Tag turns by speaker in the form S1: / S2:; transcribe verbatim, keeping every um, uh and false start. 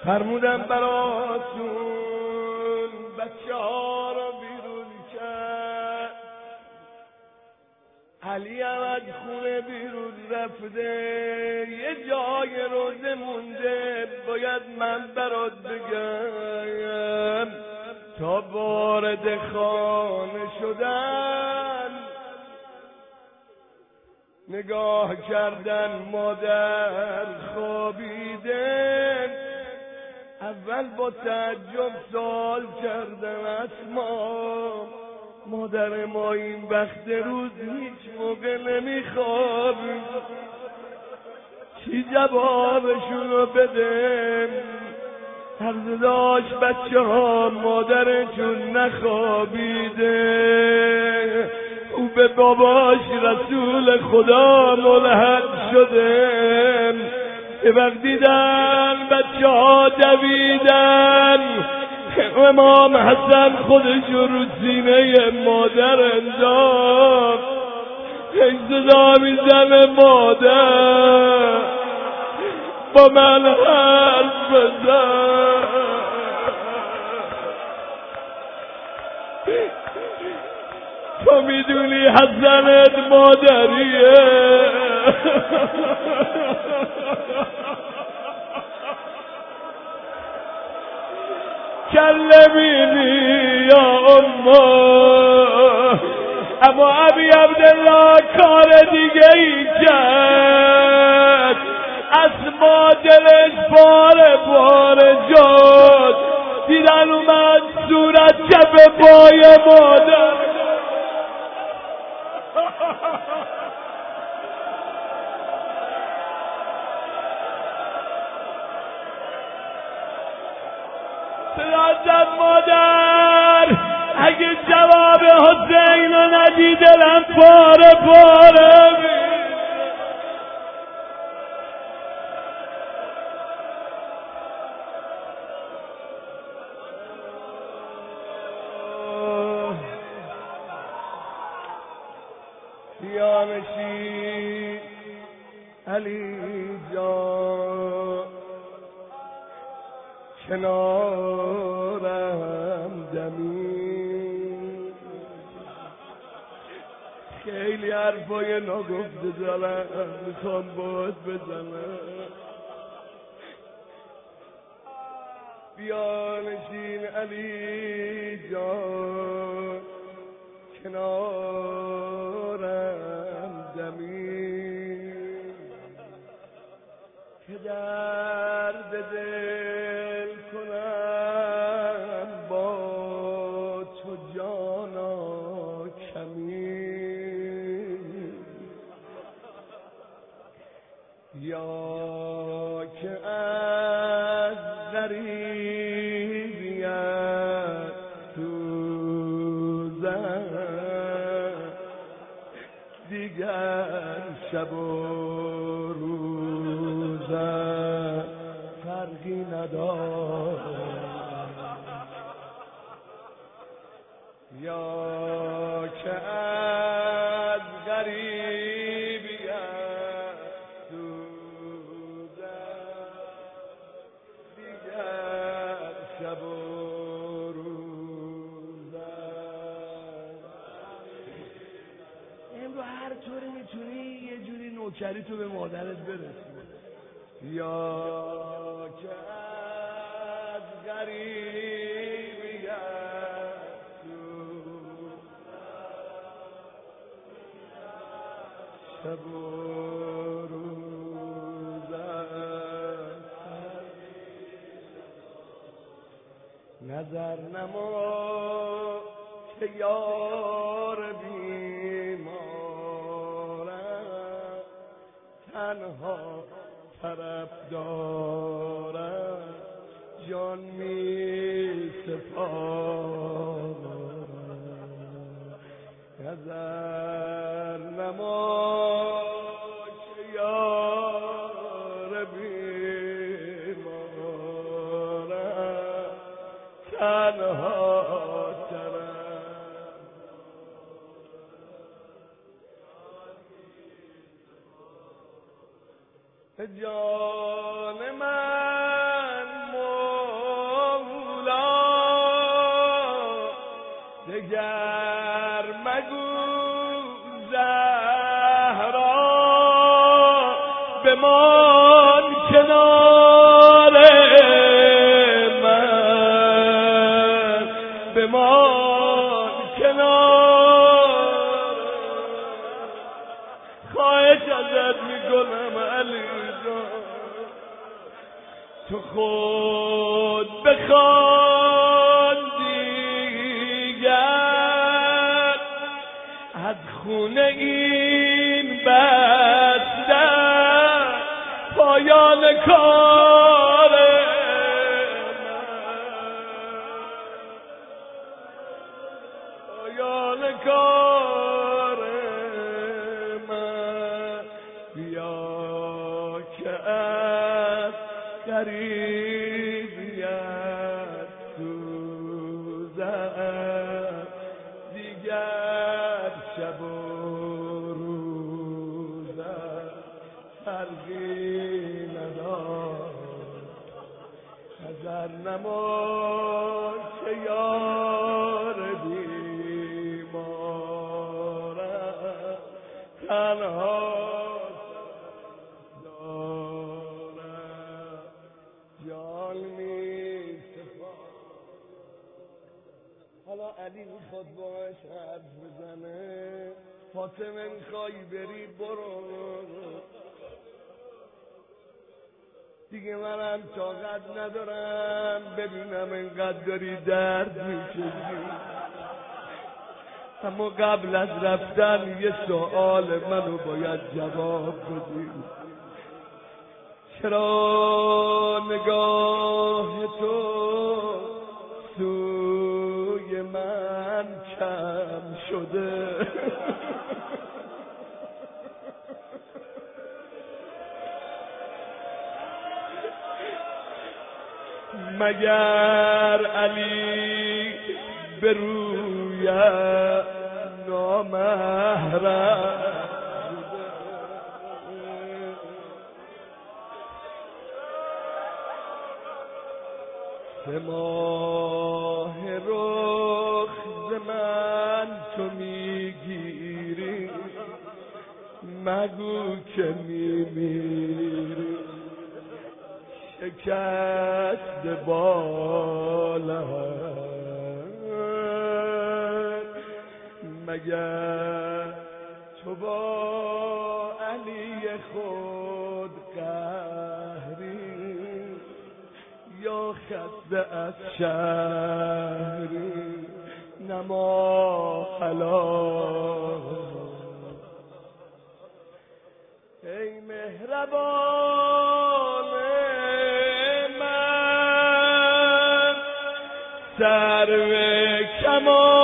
S1: فرمودم براتون بچه ها رو بیرون کرد. علی هم از خونه بیرون رفته، یه جای روزه مونده. باید من برات بگم تا وارد خانه شدن نگاه کردن مادر خوابیده. اول با تعجب سوال کردن اسما مادر ما این وقت روز هیچ موقع نمیخوابه، چی جوابشون رو بده؟ عرض داشت بچه ها مادرشون نخوابیده، او به باباش رسول خدا ملحد شده. یه وقت دیدن بچه ها دویدن، امام حسن خودش رو سینه مادر انداخت، صدا میزنه مادر با من حرف بزن. تو میدونی حسنت مادریه. کلمینی یا اما اما ابی عبدالله کار دیگه ای کرد. اسما دلش باره باره جاد، دیدن اومد صورت کف پای مادر. صدا مادر اگه جواب حسین رو ندی دلم پاره پاره می. یانشی علی جان کنارم دمی، خیلی حرفای ناگفته دارم میخوام باید بزنم. بیانشین علی جان کنارم دمی، که درد دل کنم با تو جانا کمی. یا که از غریبیت سوزم دیگر شب و روزم فرقی ندارد. یا که از غریبیت سوزم دیگر شب و روزم. امروز هر طوری میتونی یه جوری نوکری تو به مادرت برسی. یا که از غریبیت سوزم شب و روزم نظر نما که یار بیمارم تنها طرف دارم جان می سپارم. نظر نما که یار بیمارم تنها طرف جان من تو خود بخوان دیگر از خون این بستر پایان کار پایان کار من بیا که از قریبیت سوزم دیگر شب و روزم فرقی ندارد نظر نما که یار بیمارم تنها دارم جان می سپارم. حالا علی میخواد باش حرف بزنه فاطمه میخوای بری برو دیگه منم طاقت ندارم ببینم انقدر داری درد میکشی اما قبل از رفتن یه سوال منو باید جواب بدی چرا نگاه تو سوی من کم شده مگر علی به رویت نامحرم سه ماه رخ ز من تو میگیری مگو که میمیری شکست بالم مگر تو با علی خود قهری یا خسته از شهری نما حلال ای مهربان من سرو کمان